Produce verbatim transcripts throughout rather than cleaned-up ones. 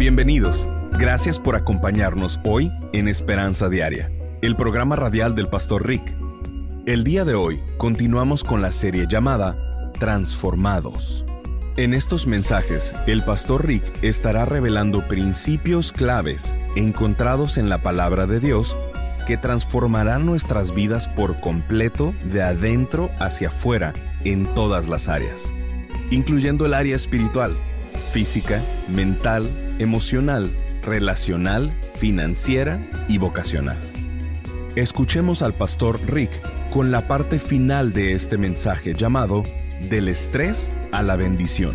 Bienvenidos. Gracias por acompañarnos hoy en Esperanza Diaria, el programa radial del Pastor Rick. El día de hoy continuamos con la serie llamada Transformados. En estos mensajes, el Pastor Rick estará revelando principios claves encontrados en la Palabra de Dios que transformarán nuestras vidas por completo de adentro hacia afuera en todas las áreas, incluyendo el área espiritual, física, mental, emocional, relacional, financiera y vocacional. Escuchemos al Pastor Rick con la parte final de este mensaje llamado Del estrés a la bendición.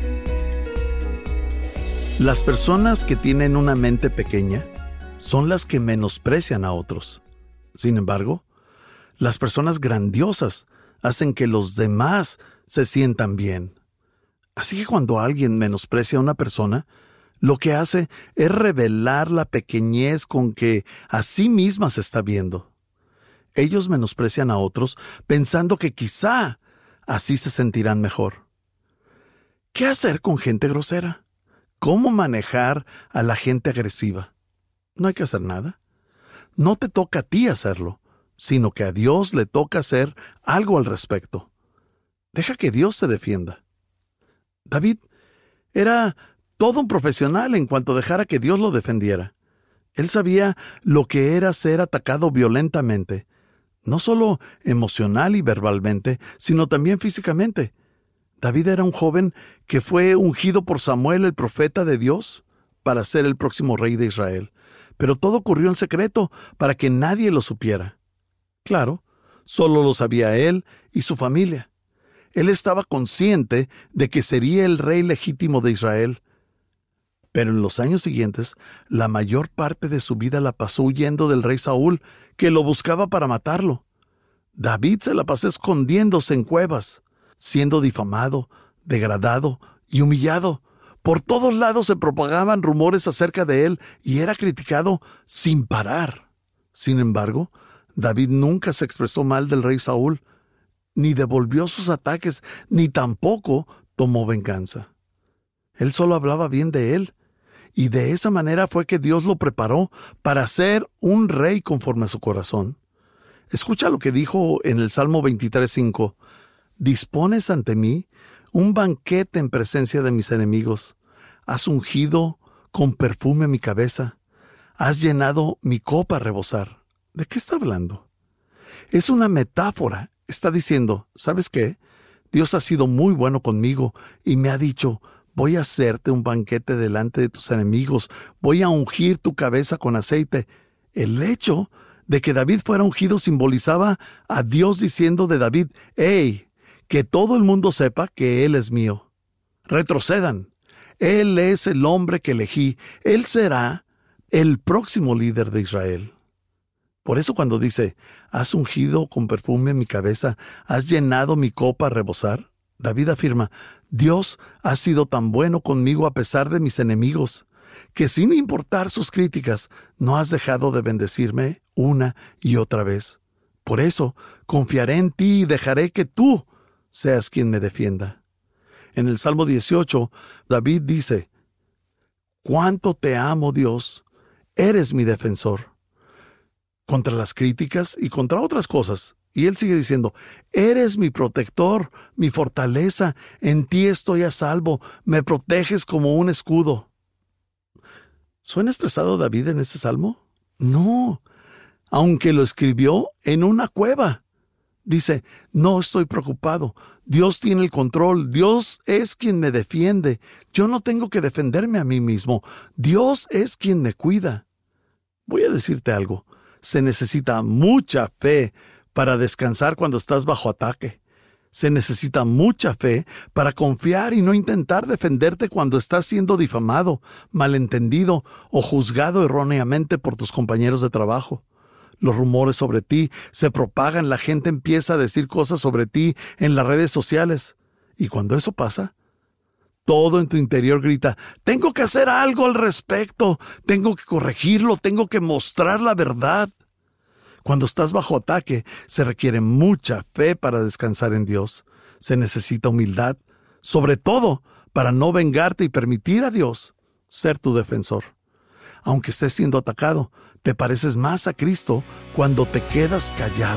Las personas que tienen una mente pequeña son las que menosprecian a otros. Sin embargo, las personas grandiosas hacen que los demás se sientan bien. Así que cuando alguien menosprecia a una persona, lo que hace es revelar la pequeñez con que a sí misma se está viendo. Ellos menosprecian a otros pensando que quizá así se sentirán mejor. ¿Qué hacer con gente grosera? ¿Cómo manejar a la gente agresiva? No hay que hacer nada. No te toca a ti hacerlo, sino que a Dios le toca hacer algo al respecto. Deja que Dios te defienda. David era todo un profesional en cuanto dejara que Dios lo defendiera. Él sabía lo que era ser atacado violentamente, no solo emocional y verbalmente, sino también físicamente. David era un joven que fue ungido por Samuel, el profeta de Dios, para ser el próximo rey de Israel. Pero todo ocurrió en secreto para que nadie lo supiera. Claro, solo lo sabía él y su familia. Él estaba consciente de que sería el rey legítimo de Israel. Pero en los años siguientes, la mayor parte de su vida la pasó huyendo del rey Saúl, que lo buscaba para matarlo. David se la pasó escondiéndose en cuevas, siendo difamado, degradado y humillado. Por todos lados se propagaban rumores acerca de él y era criticado sin parar. Sin embargo, David nunca se expresó mal del rey Saúl, ni devolvió sus ataques, ni tampoco tomó venganza. Él solo hablaba bien de él, y de esa manera fue que Dios lo preparó para ser un rey conforme a su corazón. Escucha lo que dijo en el Salmo veintitrés cinco. Dispones ante mí un banquete en presencia de mis enemigos. Has ungido con perfume mi cabeza. Has llenado mi copa a rebosar. ¿De qué está hablando? Es una metáfora. Está diciendo, ¿sabes qué? Dios ha sido muy bueno conmigo y me ha dicho, voy a hacerte un banquete delante de tus enemigos, voy a ungir tu cabeza con aceite. El hecho de que David fuera ungido simbolizaba a Dios diciendo de David, ¡hey! Que todo el mundo sepa que Él es mío. Retrocedan. Él es el hombre que elegí. Él será el próximo líder de Israel. Por eso cuando dice, has ungido con perfume mi cabeza, has llenado mi copa a rebosar, David afirma, Dios ha sido tan bueno conmigo a pesar de mis enemigos, que sin importar sus críticas, no has dejado de bendecirme una y otra vez. Por eso, confiaré en ti y dejaré que tú seas quien me defienda. En el Salmo dieciocho, David dice, «Cuánto te amo, Dios, eres mi defensor». Contra las críticas y contra otras cosas. Y él sigue diciendo, eres mi protector, mi fortaleza, en ti estoy a salvo, me proteges como un escudo. ¿Suena estresado David en este salmo? No, aunque lo escribió en una cueva. Dice, no estoy preocupado, Dios tiene el control, Dios es quien me defiende, yo no tengo que defenderme a mí mismo, Dios es quien me cuida. Voy a decirte algo. Se necesita mucha fe para descansar cuando estás bajo ataque. Se necesita mucha fe para confiar y no intentar defenderte cuando estás siendo difamado, malentendido o juzgado erróneamente por tus compañeros de trabajo. Los rumores sobre ti se propagan, la gente empieza a decir cosas sobre ti en las redes sociales. Y cuando eso pasa, todo en tu interior grita, tengo que hacer algo al respecto, tengo que corregirlo, tengo que mostrar la verdad. Cuando estás bajo ataque, se requiere mucha fe para descansar en Dios. Se necesita humildad, sobre todo para no vengarte y permitir a Dios ser tu defensor. Aunque estés siendo atacado, te pareces más a Cristo cuando te quedas callado.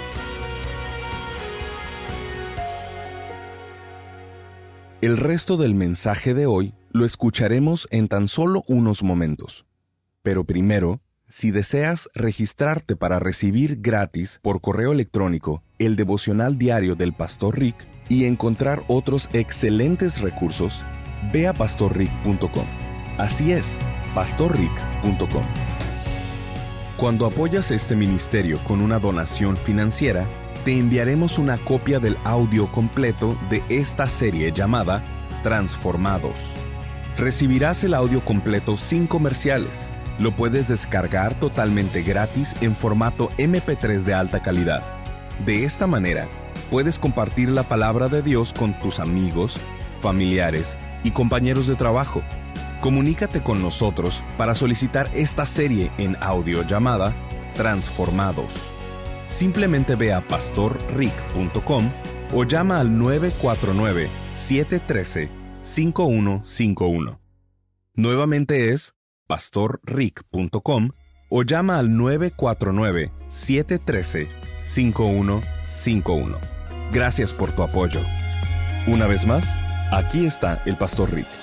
El resto del mensaje de hoy lo escucharemos en tan solo unos momentos. Pero primero, si deseas registrarte para recibir gratis por correo electrónico el devocional diario del Pastor Rick y encontrar otros excelentes recursos, ve a pastor rick punto com. Así es, pastor rick punto com. Cuando apoyas este ministerio con una donación financiera, te enviaremos una copia del audio completo de esta serie llamada Transformados. Recibirás el audio completo sin comerciales. Lo puedes descargar totalmente gratis en formato eme pe tres de alta calidad. De esta manera, puedes compartir la palabra de Dios con tus amigos, familiares y compañeros de trabajo. Comunícate con nosotros para solicitar esta serie en audio llamada Transformados. Simplemente ve a pastor rick punto com o llama al nueve cuatro nueve, siete uno tres, cinco uno cinco uno. Nuevamente es pastor rick punto com o llama al nueve cuatro nueve, siete uno tres, cinco uno cinco uno. Gracias por tu apoyo. Una vez más, aquí está el Pastor Rick.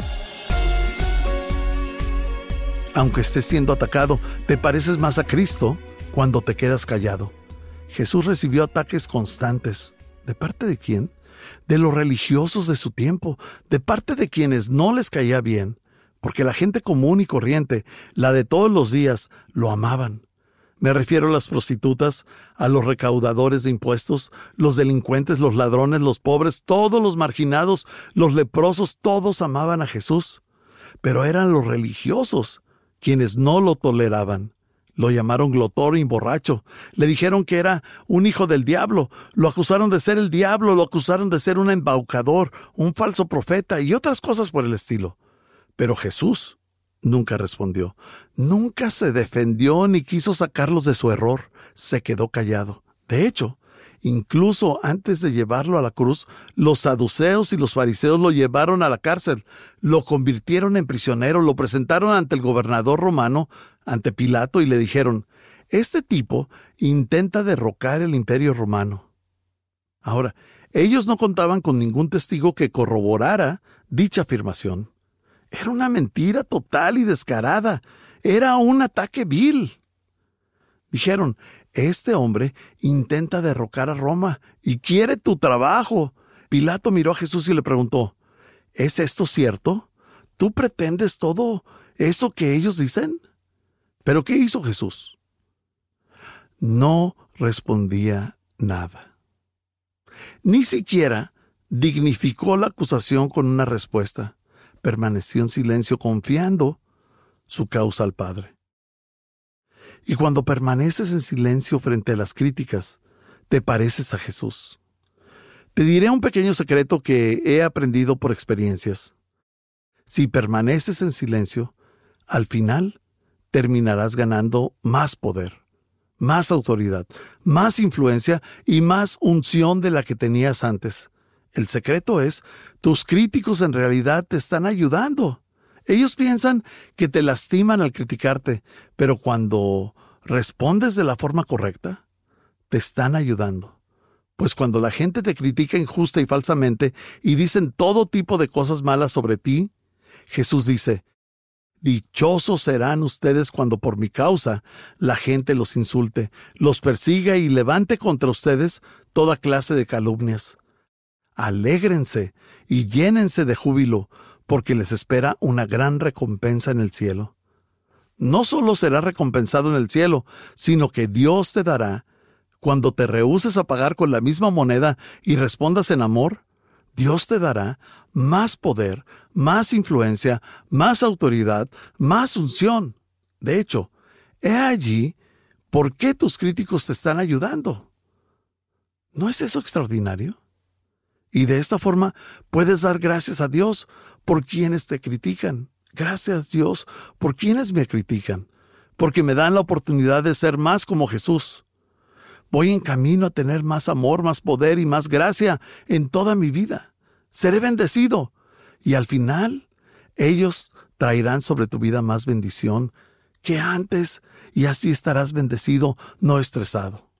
Aunque estés siendo atacado, te pareces más a Cristo cuando te quedas callado. Jesús recibió ataques constantes. ¿De parte de quién? De los religiosos de su tiempo, de parte de quienes no les caía bien, porque la gente común y corriente, la de todos los días, lo amaban. Me refiero a las prostitutas, a los recaudadores de impuestos, los delincuentes, los ladrones, los pobres, todos los marginados, los leprosos, todos amaban a Jesús. Pero eran los religiosos quienes no lo toleraban. Lo llamaron glotón y borracho. Le dijeron que era un hijo del diablo. Lo acusaron de ser el diablo, lo acusaron de ser un embaucador, un falso profeta y otras cosas por el estilo. Pero Jesús nunca respondió. Nunca se defendió ni quiso sacarlos de su error. Se quedó callado. De hecho, incluso antes de llevarlo a la cruz, los saduceos y los fariseos lo llevaron a la cárcel, lo convirtieron en prisionero, lo presentaron ante el gobernador romano, ante Pilato, y le dijeron: este tipo intenta derrocar el imperio romano. Ahora, ellos no contaban con ningún testigo que corroborara dicha afirmación. Era una mentira total y descarada. Era un ataque vil. Dijeron: este hombre intenta derrocar a Roma y quiere tu trabajo. Pilato miró a Jesús y le preguntó: ¿es esto cierto? ¿Tú pretendes todo eso que ellos dicen? ¿Pero qué hizo Jesús? No respondía nada. Ni siquiera dignificó la acusación con una respuesta. Permaneció en silencio, confiando su causa al Padre. Y cuando permaneces en silencio frente a las críticas, te pareces a Jesús. Te diré un pequeño secreto que he aprendido por experiencias. Si permaneces en silencio, al final terminarás ganando más poder, más autoridad, más influencia y más unción de la que tenías antes. El secreto es, tus críticos en realidad te están ayudando. Ellos piensan que te lastiman al criticarte, pero cuando respondes de la forma correcta, te están ayudando. Pues cuando la gente te critica injusta y falsamente y dicen todo tipo de cosas malas sobre ti, Jesús dice: dichosos serán ustedes cuando por mi causa la gente los insulte, los persiga y levante contra ustedes toda clase de calumnias. Alégrense y llénense de júbilo, porque les espera una gran recompensa en el cielo. No solo será recompensado en el cielo, sino que Dios te dará, cuando te rehúses a pagar con la misma moneda y respondas en amor, Dios te dará más poder, más influencia, más autoridad, más unción. De hecho, he allí por qué tus críticos te están ayudando. ¿No es eso extraordinario? Y de esta forma puedes dar gracias a Dios por quienes te critican. Gracias, Dios, por quienes me critican, porque me dan la oportunidad de ser más como Jesús. Voy en camino a tener más amor, más poder y más gracia en toda mi vida. Seré bendecido. Y al final, ellos traerán sobre tu vida más bendición que antes, y así estarás bendecido, no estresado.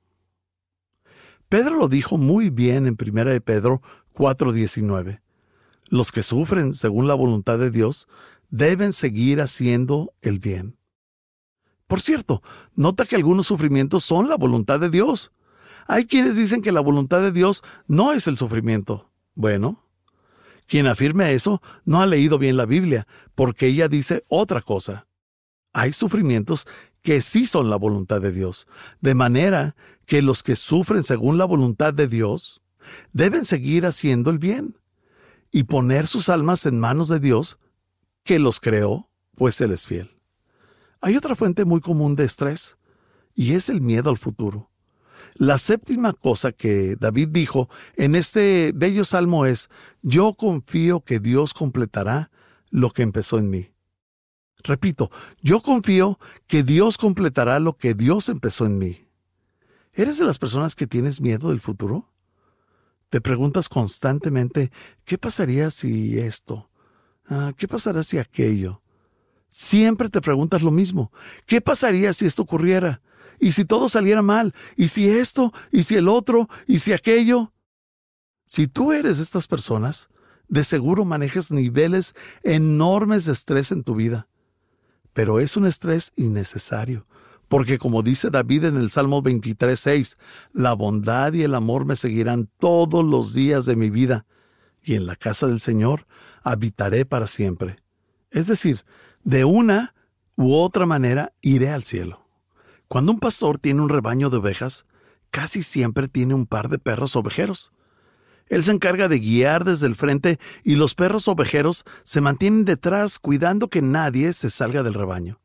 Pedro lo dijo muy bien en primera de Pedro cuatro diecinueve. Los que sufren según la voluntad de Dios deben seguir haciendo el bien. Por cierto, nota que algunos sufrimientos son la voluntad de Dios. Hay quienes dicen que la voluntad de Dios no es el sufrimiento. Bueno, quien afirme eso no ha leído bien la Biblia, porque ella dice otra cosa. Hay sufrimientos que sí son la voluntad de Dios, de manera que los que sufren según la voluntad de Dios deben seguir haciendo el bien y poner sus almas en manos de Dios, que los creó, pues Él es fiel. Hay otra fuente muy común de estrés, y es el miedo al futuro. La séptima cosa que David dijo en este bello salmo es: yo confío que Dios completará lo que empezó en mí. Repito, yo confío que Dios completará lo que Dios empezó en mí. ¿Eres de las personas que tienes miedo del futuro? Te preguntas constantemente, ¿qué pasaría si esto? Ah, ¿qué pasará si aquello? Siempre te preguntas lo mismo. ¿Qué pasaría si esto ocurriera? ¿Y si todo saliera mal? ¿Y si esto? ¿Y si el otro? ¿Y si aquello? Si tú eres de estas personas, de seguro manejas niveles enormes de estrés en tu vida. Pero es un estrés innecesario, porque como dice David en el Salmo veintitrés seis, la bondad y el amor me seguirán todos los días de mi vida, y en la casa del Señor habitaré para siempre. Es decir, de una u otra manera iré al cielo. Cuando un pastor tiene un rebaño de ovejas, casi siempre tiene un par de perros ovejeros. Él se encarga de guiar desde el frente y los perros ovejeros se mantienen detrás cuidando que nadie se salga del rebaño.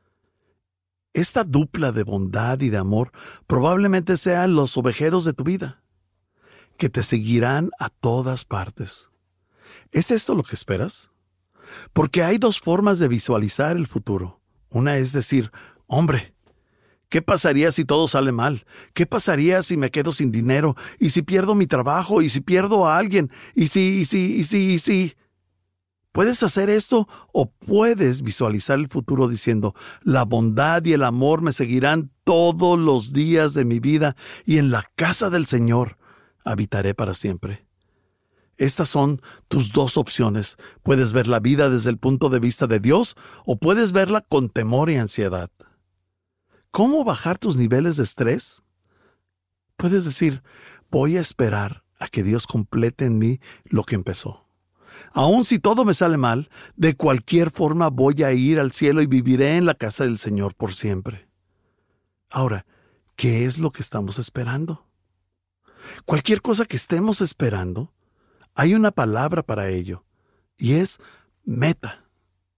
Esta dupla de bondad y de amor probablemente sean los ovejeros de tu vida, que te seguirán a todas partes. ¿Es esto lo que esperas? Porque hay dos formas de visualizar el futuro. Una es decir, hombre, ¿qué pasaría si todo sale mal? ¿Qué pasaría si me quedo sin dinero? ¿Y si pierdo mi trabajo? ¿Y si pierdo a alguien? ¿Y si, y si, y si, y si? Puedes hacer esto o puedes visualizar el futuro diciendo, la bondad y el amor me seguirán todos los días de mi vida y en la casa del Señor habitaré para siempre. Estas son tus dos opciones. Puedes ver la vida desde el punto de vista de Dios o puedes verla con temor y ansiedad. ¿Cómo bajar tus niveles de estrés? Puedes decir, voy a esperar a que Dios complete en mí lo que empezó. Aun si todo me sale mal, de cualquier forma voy a ir al cielo y viviré en la casa del Señor por siempre. Ahora, ¿qué es lo que estamos esperando? Cualquier cosa que estemos esperando, hay una palabra para ello, y es meta.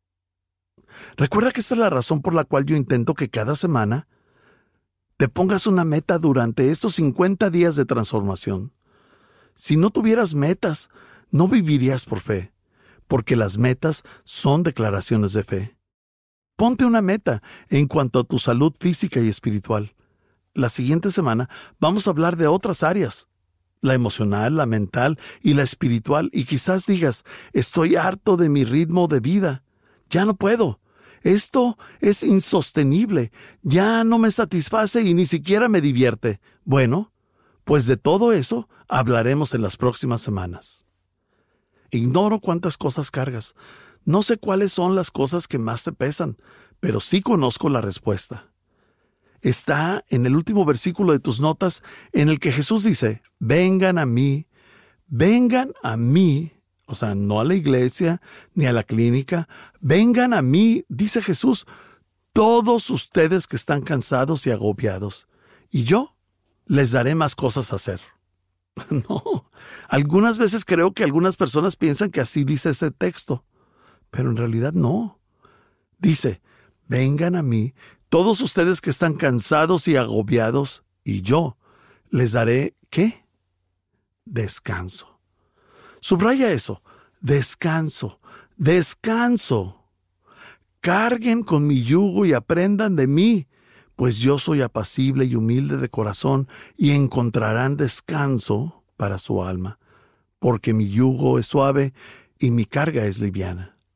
Recuerda que esta es la razón por la cual yo intento que cada semana te pongas una meta durante estos cincuenta días de transformación. Si no tuvieras metas, no vivirías por fe, porque las metas son declaraciones de fe. Ponte una meta en cuanto a tu salud física y espiritual. La siguiente semana vamos a hablar de otras áreas, la emocional, la mental y la espiritual, y quizás digas, estoy harto de mi ritmo de vida, ya no puedo. Esto es insostenible, ya no me satisface y ni siquiera me divierte. Bueno, pues de todo eso hablaremos en las próximas semanas. Ignoro cuántas cosas cargas. No sé cuáles son las cosas que más te pesan, pero sí conozco la respuesta. Está en el último versículo de tus notas en el que Jesús dice, vengan a mí, vengan a mí. O sea, no a la iglesia ni a la clínica. Vengan a mí, dice Jesús, todos ustedes que están cansados y agobiados, y yo les daré más cosas a hacer. No, algunas veces creo que algunas personas piensan que así dice ese texto, pero en realidad no. Dice, vengan a mí, todos ustedes que están cansados y agobiados, y yo les daré, ¿qué? Descanso. Subraya eso, descanso, descanso. Carguen con mi yugo y aprendan de mí, pues yo soy apacible y humilde de corazón, y encontrarán descanso para su alma, porque mi yugo es suave y mi carga es liviana.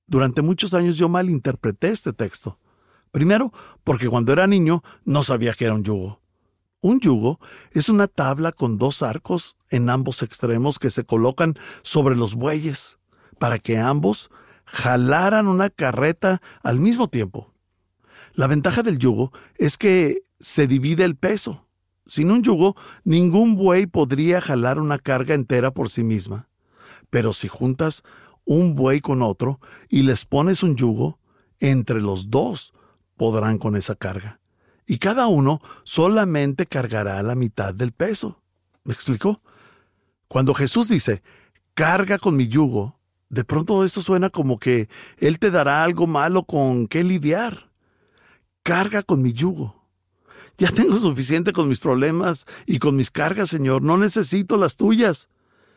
Durante muchos años yo malinterpreté este texto. Primero, porque cuando era niño no sabía que era un yugo. Un yugo es una tabla con dos arcos en ambos extremos que se colocan sobre los bueyes para que ambos jalaran una carreta al mismo tiempo. La ventaja del yugo es que se divide el peso. Sin un yugo, ningún buey podría jalar una carga entera por sí misma. Pero si juntas un buey con otro y les pones un yugo, entre los dos podrán con esa carga. Y cada uno solamente cargará la mitad del peso. ¿Me explicó? Cuando Jesús dice, carga con mi yugo, de pronto eso suena como que Él te dará algo malo con qué lidiar. Carga con mi yugo. Ya tengo suficiente con mis problemas y con mis cargas, Señor. No necesito las tuyas.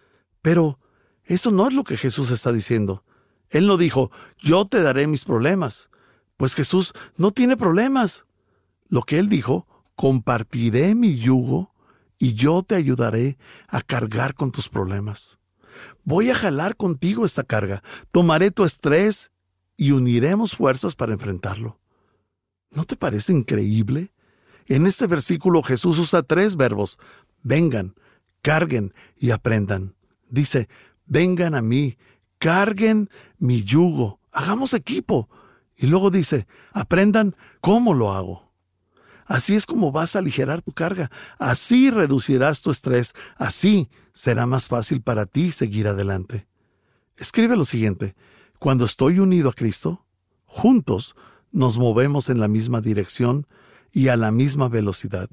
Pero eso no es lo que Jesús está diciendo. Él no dijo, yo te daré mis problemas. Pues Jesús no tiene problemas. Lo que Él dijo, compartiré mi yugo y yo te ayudaré a cargar con tus problemas. Voy a jalar contigo esta carga. Tomaré tu estrés y uniremos fuerzas para enfrentarlo. ¿No te parece increíble? En este versículo Jesús usa tres verbos. Vengan, carguen y aprendan. Dice, vengan a mí, carguen mi yugo, hagamos equipo. Y luego dice, aprendan cómo lo hago. Así es como vas a aligerar tu carga. Así reducirás tu estrés. Así será más fácil para ti seguir adelante. Escribe lo siguiente. Cuando estoy unido a Cristo, juntos nos movemos en la misma dirección y a la misma velocidad.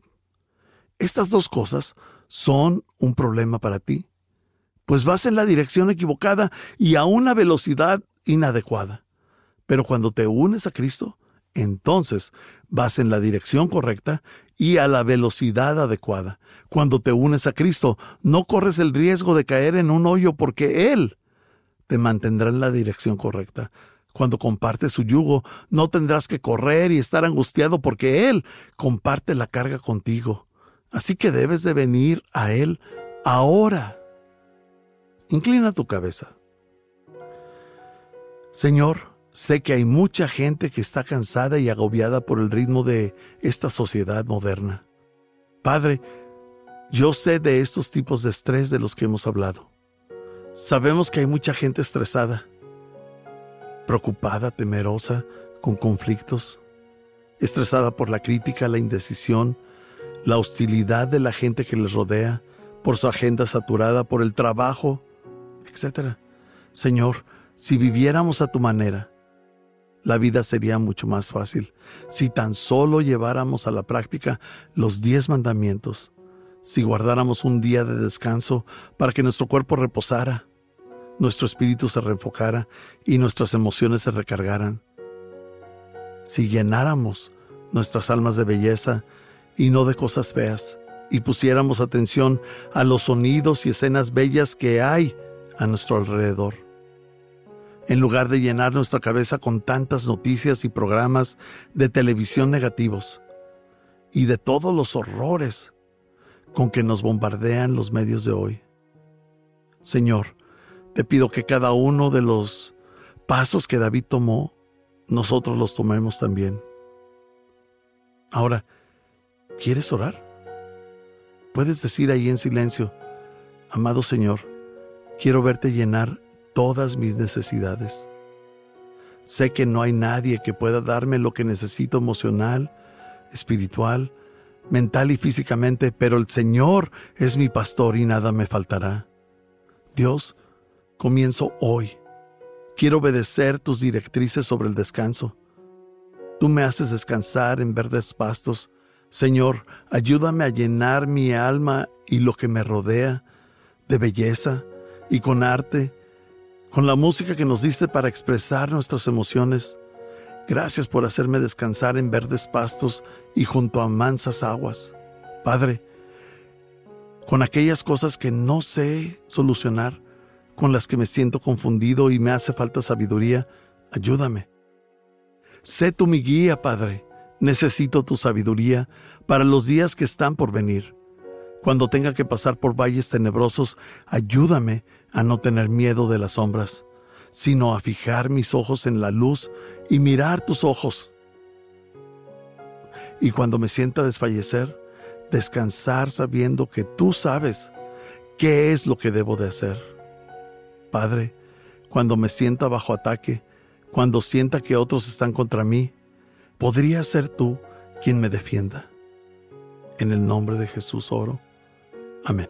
Estas dos cosas son un problema para ti, pues vas en la dirección equivocada y a una velocidad inadecuada. Pero cuando te unes a Cristo, entonces vas en la dirección correcta y a la velocidad adecuada. Cuando te unes a Cristo, no corres el riesgo de caer en un hoyo porque Él te mantendrá en la dirección correcta. Cuando compartes su yugo, no tendrás que correr y estar angustiado porque Él comparte la carga contigo. Así que debes de venir a Él ahora. Inclina tu cabeza. Señor, sé que hay mucha gente que está cansada y agobiada por el ritmo de esta sociedad moderna. Padre, yo sé de estos tipos de estrés de los que hemos hablado. Sabemos que hay mucha gente estresada, preocupada, temerosa, con conflictos, estresada por la crítica, la indecisión, la hostilidad de la gente que les rodea, por su agenda saturada, por el trabajo, etcétera. Señor, si viviéramos a tu manera, la vida sería mucho más fácil. Si tan solo lleváramos a la práctica los diez mandamientos, si guardáramos un día de descanso para que nuestro cuerpo reposara, nuestro espíritu se reenfocara y nuestras emociones se recargaran. Si llenáramos nuestras almas de belleza y no de cosas feas, y pusiéramos atención a los sonidos y escenas bellas que hay a nuestro alrededor, en lugar de llenar nuestra cabeza con tantas noticias y programas de televisión negativos y de todos los horrores con que nos bombardean los medios de hoy. Señor, te pido que cada uno de los pasos que David tomó, nosotros los tomemos también. Ahora, ¿quieres orar? Puedes decir ahí en silencio, amado Señor, quiero verte llenar todas mis necesidades. Sé que no hay nadie que pueda darme lo que necesito emocional, espiritual, mental y físicamente, pero el Señor es mi pastor y nada me faltará. Dios, comienzo hoy. Quiero obedecer tus directrices sobre el descanso. Tú me haces descansar en verdes pastos. Señor, ayúdame a llenar mi alma y lo que me rodea de belleza y con arte, con la música que nos diste para expresar nuestras emociones. Gracias por hacerme descansar en verdes pastos y junto a mansas aguas. Padre, con aquellas cosas que no sé solucionar, con las que me siento confundido y me hace falta sabiduría, ayúdame. Sé tú mi guía, Padre. Necesito tu sabiduría para los días que están por venir. Cuando tenga que pasar por valles tenebrosos, ayúdame a no tener miedo de las sombras. sino a fijar mis ojos en la luz y mirar tus ojos. Y cuando me sienta desfallecer, descansar sabiendo que tú sabes qué es lo que debo de hacer. Padre, cuando me sienta bajo ataque, cuando sienta que otros están contra mí, podría ser tú quien me defienda. En el nombre de Jesús oro. Amén.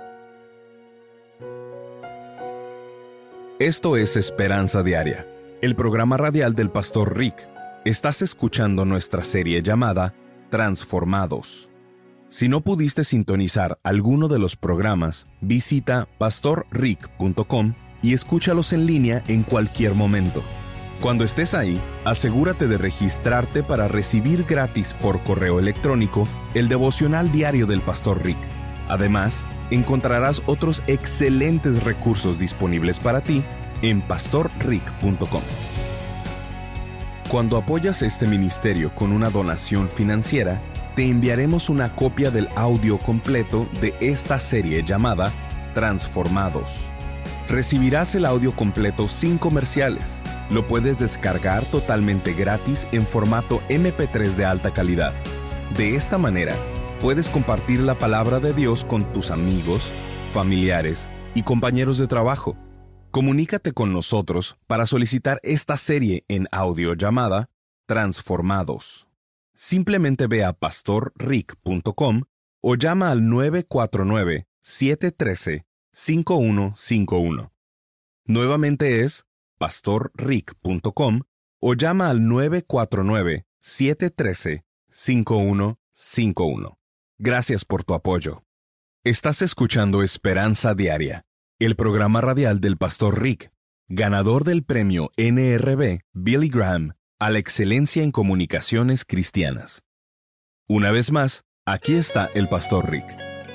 Esto es Esperanza Diaria, el programa radial del Pastor Rick. Estás escuchando nuestra serie llamada Transformados. Si no pudiste sintonizar alguno de los programas, visita pastor rick punto com y escúchalos en línea en cualquier momento. Cuando estés ahí, asegúrate de registrarte para recibir gratis por correo electrónico el devocional diario del Pastor Rick. Además, encontrarás otros excelentes recursos disponibles para ti en pastor rick punto com. Cuando apoyas este ministerio con una donación financiera, te enviaremos una copia del audio completo de esta serie llamada Transformados. Recibirás el audio completo sin comerciales. Lo puedes descargar totalmente gratis en formato eme pe tres de alta calidad. De esta manera, puedes compartir la palabra de Dios con tus amigos, familiares y compañeros de trabajo. Comunícate con nosotros para solicitar esta serie en audio llamada Transformados. Simplemente ve a pastor rick punto com o llama al nueve cuatro nueve, siete uno tres, cinco uno cinco uno. Nuevamente es pastor rick punto com o llama al nueve cuatro nueve, siete uno tres, cinco uno cinco uno. Gracias por tu apoyo. Estás escuchando Esperanza Diaria, el programa radial del Pastor Rick, ganador del premio ene erre be Billy Graham a la excelencia en comunicaciones cristianas. Una vez más, aquí está el Pastor Rick.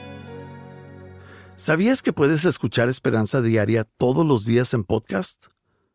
¿Sabías que puedes escuchar Esperanza Diaria todos los días en podcast?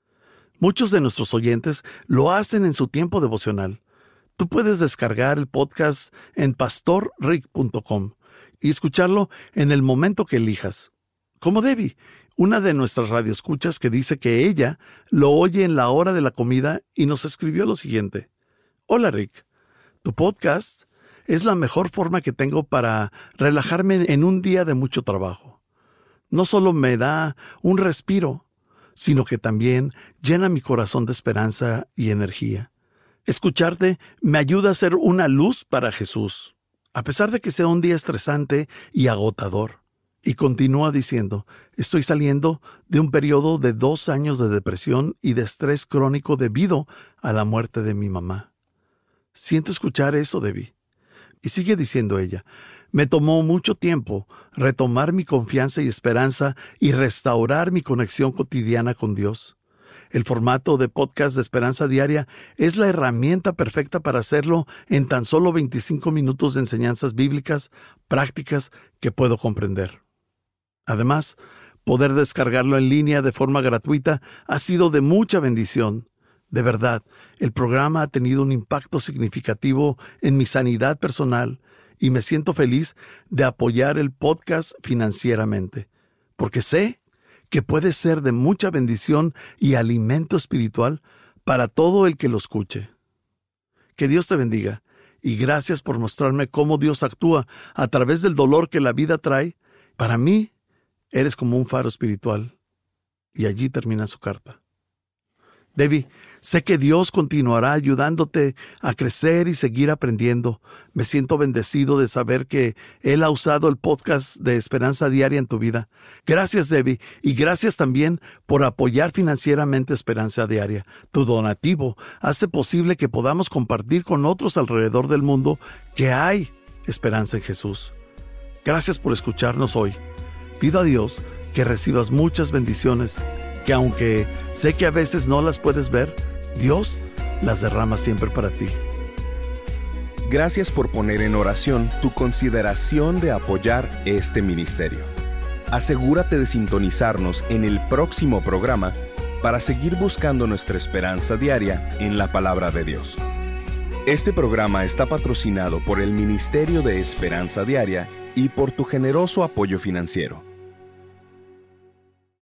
Muchos de nuestros oyentes lo hacen en su tiempo devocional. Tú puedes descargar el podcast en pastor rick punto com y escucharlo en el momento que elijas. Como Debbie, una de nuestras radioescuchas que dice que ella lo oye en la hora de la comida y nos escribió lo siguiente. Hola Rick, tu podcast es la mejor forma que tengo para relajarme en un día de mucho trabajo. No solo me da un respiro, sino que también llena mi corazón de esperanza y energía. Escucharte me ayuda a ser una luz para Jesús, a pesar de que sea un día estresante y agotador. Y continúa diciendo, estoy saliendo de un periodo de dos años de depresión y de estrés crónico debido a la muerte de mi mamá. Siento escuchar eso, Debbie. Y sigue diciendo ella, me tomó mucho tiempo retomar mi confianza y esperanza y restaurar mi conexión cotidiana con Dios. El formato de podcast de Esperanza Diaria es la herramienta perfecta para hacerlo en tan solo veinticinco minutos de enseñanzas bíblicas prácticas que puedo comprender. Además, poder descargarlo en línea de forma gratuita ha sido de mucha bendición. De verdad, el programa ha tenido un impacto significativo en mi sanidad personal y me siento feliz de apoyar el podcast financieramente, porque sé que puede ser de mucha bendición y alimento espiritual para todo el que lo escuche. Que Dios te bendiga y gracias por mostrarme cómo Dios actúa a través del dolor que la vida trae. Para mí, eres como un faro espiritual. Y allí termina su carta. Debbie, sé que Dios continuará ayudándote a crecer y seguir aprendiendo. Me siento bendecido de saber que Él ha usado el podcast de Esperanza Diaria en tu vida. Gracias, Debbie, y gracias también por apoyar financieramente Esperanza Diaria. Tu donativo hace posible que podamos compartir con otros alrededor del mundo que hay esperanza en Jesús. Gracias por escucharnos hoy. Pido a Dios que recibas muchas bendiciones, que aunque sé que a veces no las puedes ver, Dios las derrama siempre para ti. Gracias por poner en oración tu consideración de apoyar este ministerio. Asegúrate de sintonizarnos en el próximo programa para seguir buscando nuestra esperanza diaria en la palabra de Dios. Este programa está patrocinado por el Ministerio de Esperanza Diaria y por tu generoso apoyo financiero.